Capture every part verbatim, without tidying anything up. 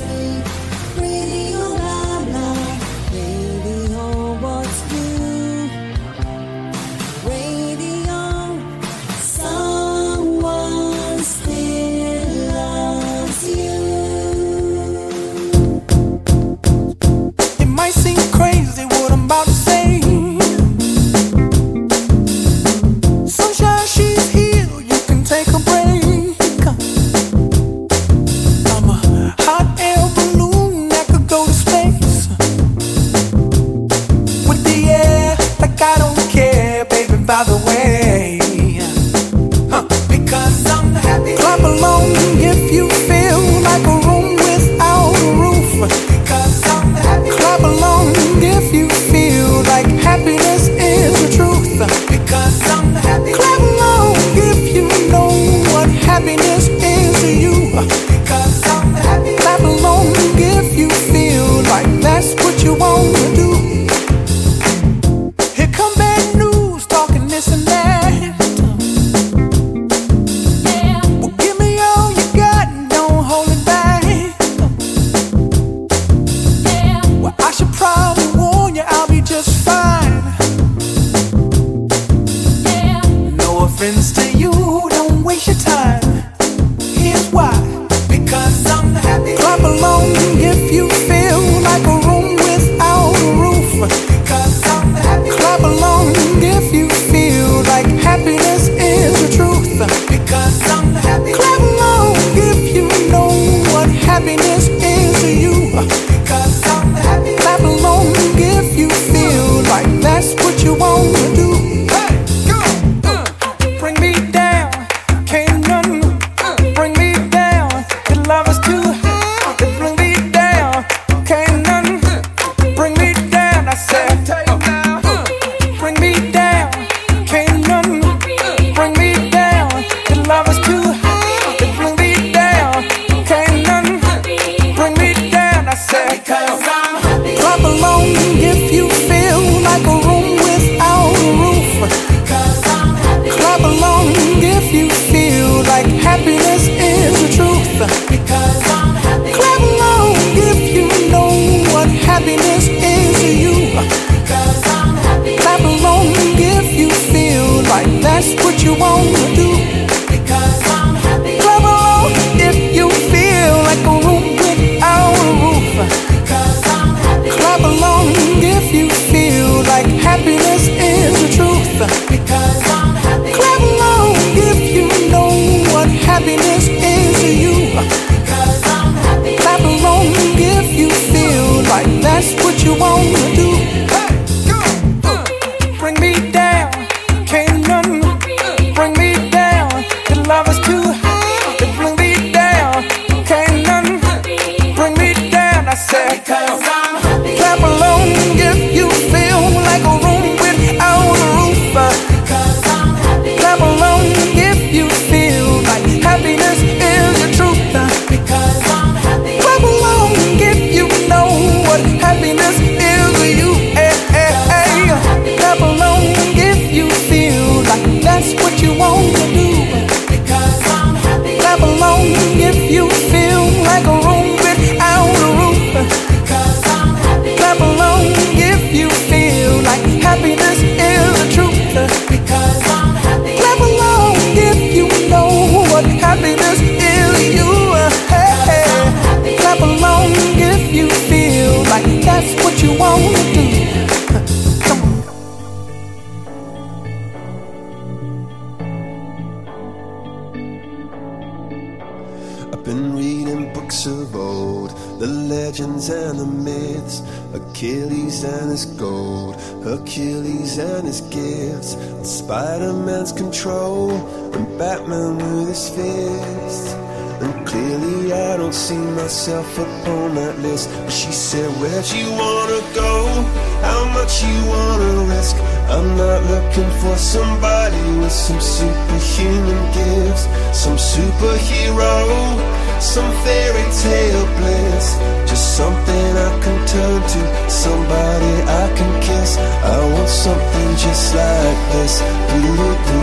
Spider-Man's control and Batman with his fist. And clearly I don't see myself upon that list. But she said, where'd you wanna go? How much you wanna risk? I'm not looking for somebody with some superhuman gifts, some superhero, some fairy tale bliss. Just something I can turn to, somebody I can kiss. I want something just like this. Do do do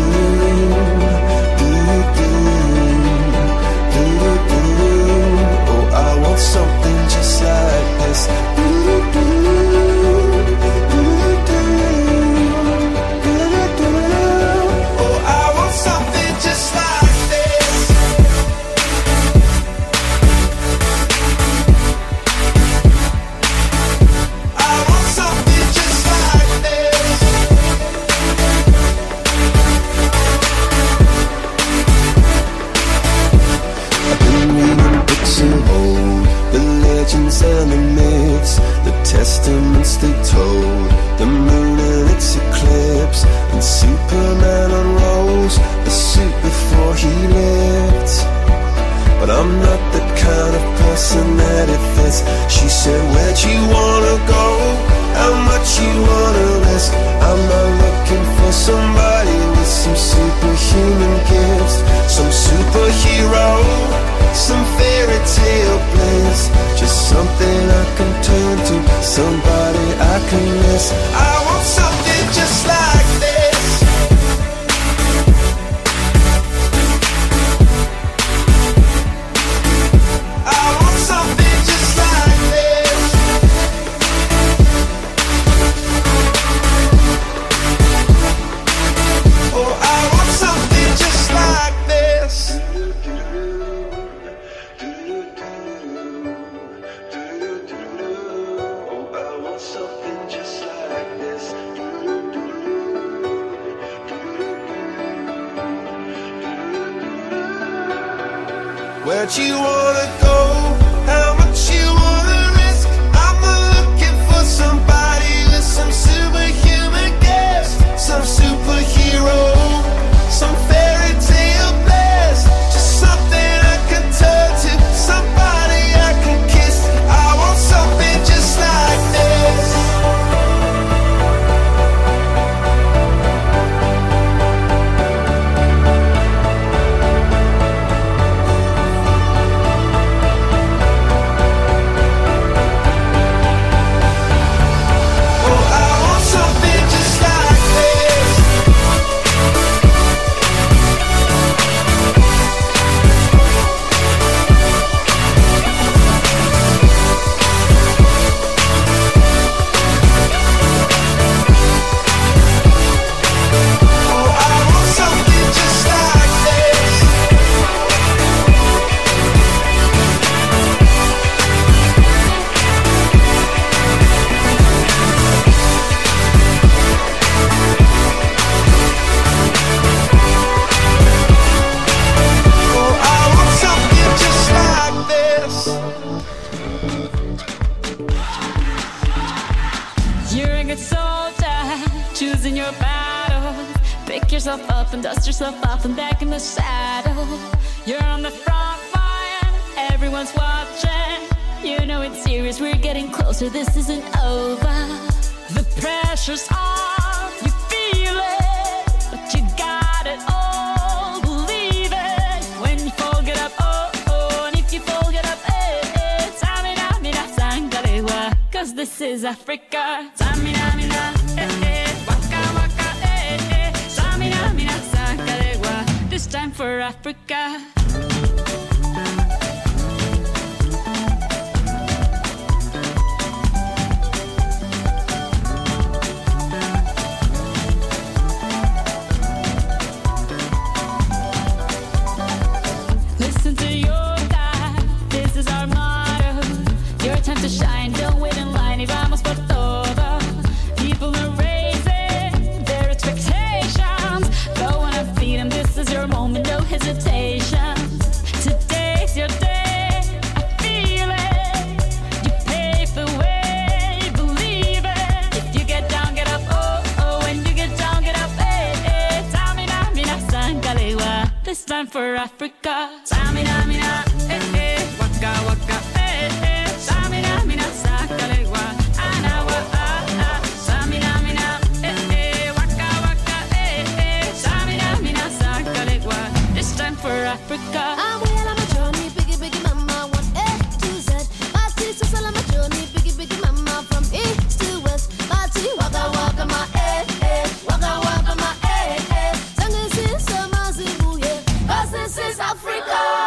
do do do do. Oh, I want something stories of old, the legends and the myths, the testaments they told, the moon and its eclipse, and Superman unrolls a suit before he lived. But I'm not the kind of person that it fits. She said, where'd you wanna go? How much you wanna risk? I'm not looking for somebody with some superhuman gifts, some superhero, some fairy tale bliss, just something I can turn to, somebody I can miss. I want something just like this. I want something just like this. Oh, I want something just like this. Where'd you wanna go? How much you wanna risk? I'm not looking for somebody with some superhuman gifts, some superhero, some fairy tale bliss, just something I can turn to, somebody I can kiss. I want something just like this. Up and dust yourself off and back in the saddle. You're on the front line, everyone's watching. You know it's serious, we're getting closer, this isn't over. The pressure's on, you feel it, but you got it all, believe it. When you fall, get up, oh, oh, and if you fall, get up, eh, eh. Samina, mina, sangalewa, cause this is Africa. Samina, mina, eh, eh, waka, waka, eh, eh. Samina, mina, sangalewa, this time for Africa. Listen to your God, this is our motto. Your time to shine, don't wait in line. Y vamos por todo. People are raising their expectations. Go on and feed them, this is your moment, no hesitation. Today's your day, I feel it. You pave the way, believe it. If you get down, get up, oh, oh. When you get down, get up, eh, eh. Samina, mina, sangalewa, this time for Africa. Samina, mina, eh, eh. Waka, waka, eh, eh. Samina, mina, sangalewa, anawa, ah, ah. Samina, mina, eh, eh. Waka, waka, eh, eh. Samina, mina, sangalewa, this time for Africa. I'm well on my journey, biggie, biggie mama, one A to Z. My sister's all on my journey, biggie, biggie mama, from east to west. My tea, waka, waka, my eh, eh. Waka, waka, my eh, eh. Sangin' since summer's in Cause this is Africa.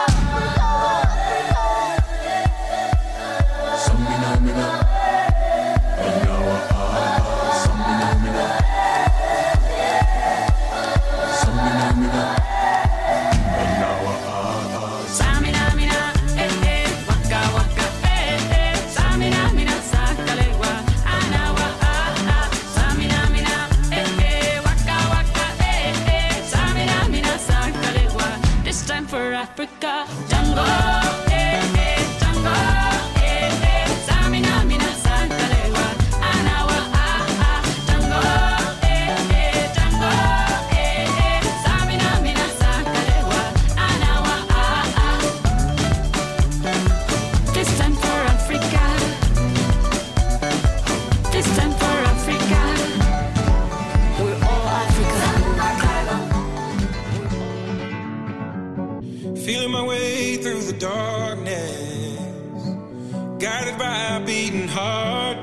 darkness, guided by a beating heart.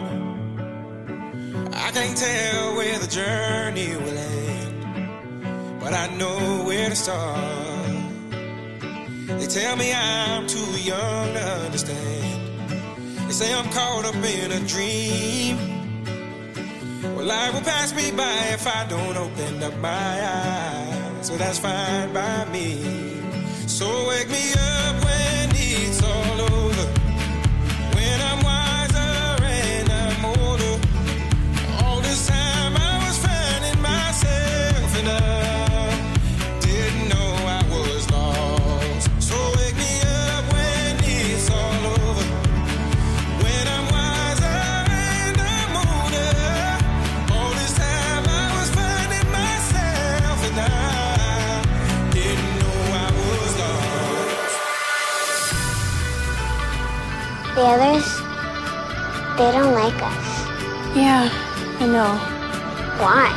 I can't tell where the journey will end, but I know where to start. They tell me I'm too young to understand. They say I'm caught up in a dream. Well, life will pass me by if I don't open up my eyes. So that's fine by me. So wake me up when it's all over, when I'm wiser and I'm older. All this time I was finding myself and I didn't know I was lost. So wake me up when it's all over, when I'm wiser and I'm older. All this time I was finding myself and I didn't know I was lost. The others, they don't like us. Yeah, I know. Why?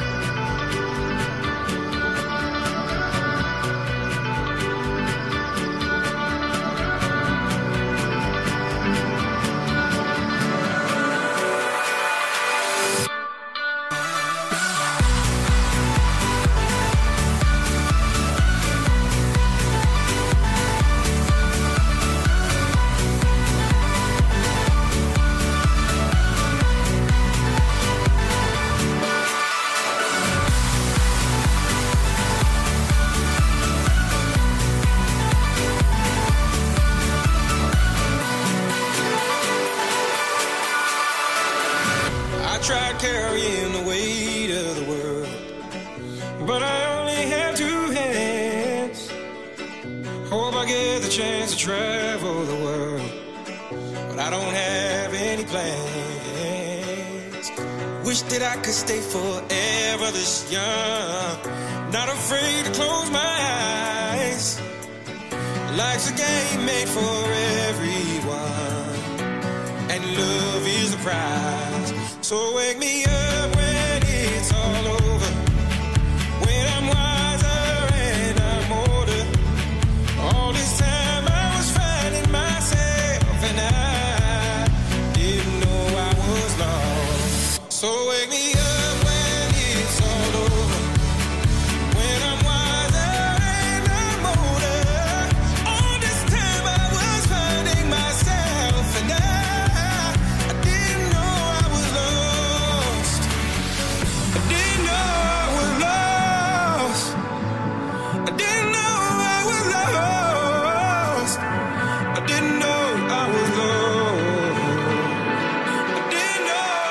I tried carrying the weight of the world, but I only have two hands. Hope I get the chance to travel the world, but I don't have any plans. Wish that I could stay forever this young, not afraid to close my eyes. Life's a game made for everyone, and love is the prize. So wake me up when it's all over, when I'm wiser and I'm older. All this time I was finding myself and I didn't know I was lost. So wake me up when it's all over, when I'm wiser and I'm older. All this time I was finding myself and I I didn't know I was lost. I didn't know I was lost. I didn't know I was lost. I didn't know I was lost. I didn't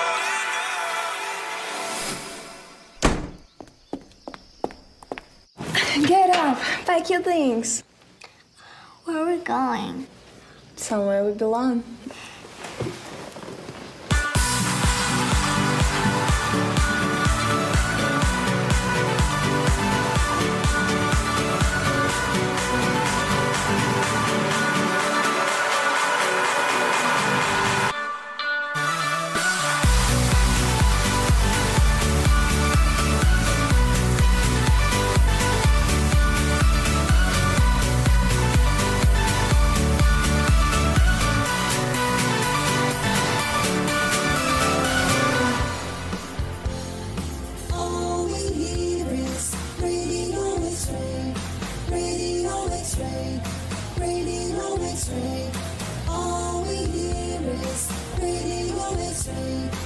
know. Get up, pack your things. Where are we going? Somewhere we belong. All we hear is Radio X-Ray, Radio X-Ray, Radio X-Ray. All we hear is Radio X-Ray,